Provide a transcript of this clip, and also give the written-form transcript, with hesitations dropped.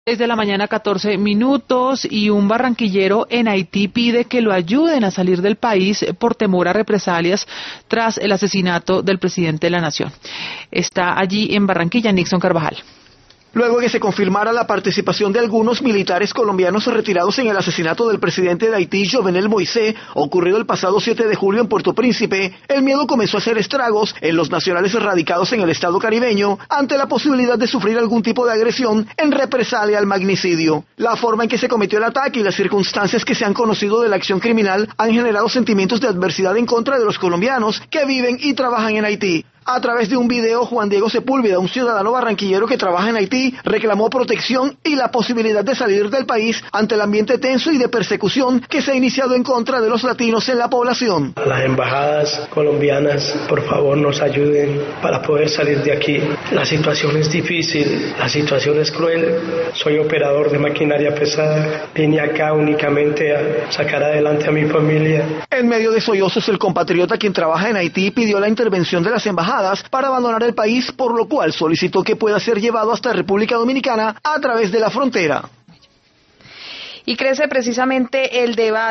De la mañana 14 minutos y un barranquillero en Haití pide que lo ayuden a salir del país por temor a represalias tras el asesinato del presidente de la nación. Está allí en Barranquilla Nixon Carvajal. Luego de que se confirmara la participación de algunos militares colombianos retirados en el asesinato del presidente de Haití, Jovenel Moisés, ocurrido el pasado 7 de julio en Puerto Príncipe, el miedo comenzó a hacer estragos en los nacionales radicados en el estado caribeño ante la posibilidad de sufrir algún tipo de agresión en represalia al magnicidio. La forma en que se cometió el ataque y las circunstancias que se han conocido de la acción criminal han generado sentimientos de adversidad en contra de los colombianos que viven y trabajan en Haití. A través de un video, Juan Diego Sepúlveda, un ciudadano barranquillero que trabaja en Haití, reclamó protección y la posibilidad de salir del país ante el ambiente tenso y de persecución que se ha iniciado en contra de los latinos en la población. Las embajadas colombianas, por favor, nos ayuden para poder salir de aquí. La situación es difícil, la situación es cruel. Soy operador de maquinaria pesada. Vine acá únicamente a sacar adelante a mi familia. En medio de sollozos, el compatriota quien trabaja en Haití pidió la intervención de las embajadas para abandonar el país, por lo cual solicitó que pueda ser llevado hasta República Dominicana a través de la frontera. Y crece precisamente el debate